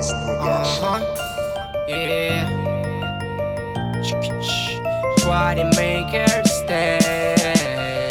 Yeah. Party maker stand.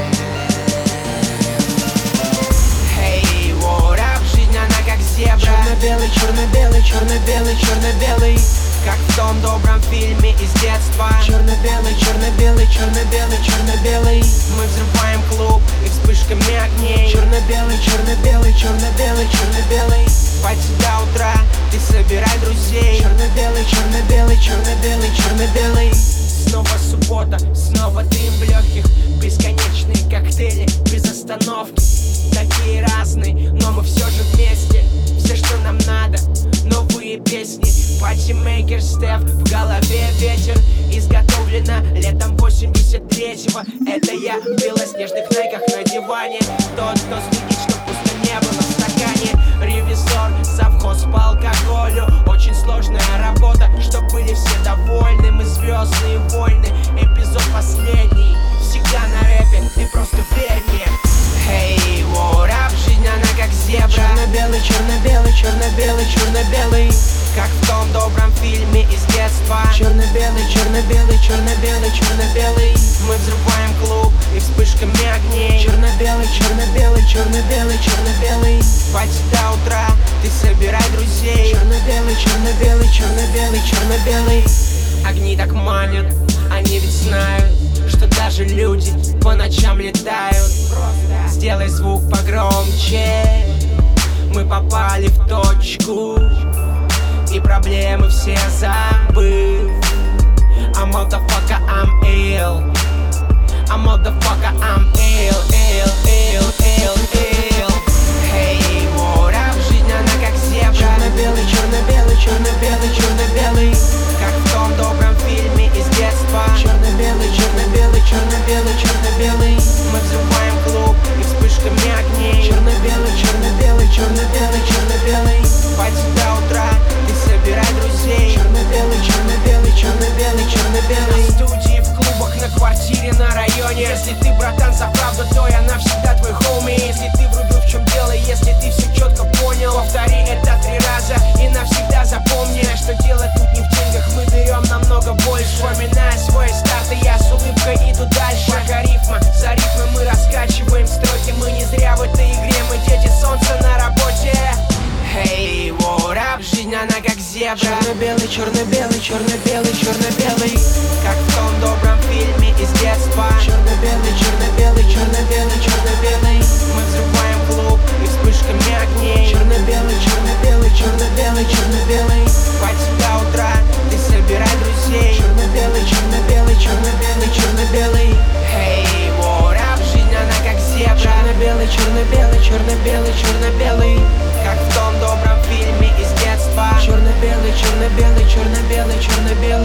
Hey, what up, жизнь она как зебра. Черно-белый, черно-белый, черно-белый, черно-белый, как в том добром фильме из детства. Черно-белый, черно-белый, черно-белый, черно-белый, мы взрываем клуб и вспышками огней. Черно-белый, черно-белый, черно-белый, черно-белый, пати до утра, ты собирай друзей. Черно-белый, черно-белый, черно-белый, черно-белый. Снова суббота, снова дым в легких, бесконечные коктейли без остановки. Такие разные, но мы все же вместе. Все, что нам надо, новые песни. Патимейкер Стеф, в голове ветер. Изготовлено летом 83-го. Это я в белоснежных найках на диване. Тот, кто следит, что пусто не было в стакане. Ревизор, совхоз по алкоголю. Очень сложная работа, чтоб были все довольны. Мы звездные войны, эпизод последний. Всегда на рэпе, ты просто верь мне. Hey, what up, жизнь она как зебра. Черно-белый, черно-белый, черно-белый, черно-белый, как в том добром фильме из детства. Черно-белый, черно-белый, черно-белый, черно-белый, мы взрываем клуб и вспышками огней. Черно-белый, черно-белый, черно-белый, черно-белый, пати до утра, ты собирай друзей. Черно-белый, черно-белый, черно-белый, черно-белый, огни так манят, они ведь знают, что даже люди по ночам летают. Сделай звук погромче, мы попали в точку, и проблемы все забыв. I'm motherfucker, I'm ill. I'm motherfucker, I'm ill, ill, ill, ill, ill. Hey, what up, жизнь она как зебра. Черно-белый, черно-белый, черно-белый, черно-белый, как в том добром фильме из детства. Черно-белый, черно-белый, черно-белый, черно-белый, мы взрываем клуб и вспышками огней. Черно-белый, черно-белый, черно-белый, черно-белый, пати до утра, ты собирай друзей. Черно-белый, черно-белый, черно-белый, черно-белый, на студии, в клубах, на квартире, на районе. Если ты, братан, за правду, то я навсегда твой хоуми. Если ты врубил, в чем дело, если ты все четко понял, повтори это 3 раза и навсегда запомни, что дело тут не в деньгах, мы берем намного больше. Вспоминая свой старт, и я с улыбкой иду дальше. Пока рифма за рифмой мы раскачиваем строки. Мы не зря в этой игре, мы дети солнца на работе. Hey, what up, жизнь она как зебра. Черно-белый, черно-белый, черно-белый, черно-белый, как в том добром фильме из детства. Черно-белый, черно-белый, черно-белый, черно-белый, мы взрываем клуб и вспышками огней. Черно-белый, черно-белый, черно-белый, черно-белый, пати до утра, ты собирай друзей. Черно-белый, черно-белый, черно-белый, черно-белый. Hey, what up, жизнь она как зебра. Черно-белый, черно-белый, черно-белый, черно-белый, как в том добром фильме из детства. Черно-белый, черно-белый, черно-белый, черно-белый,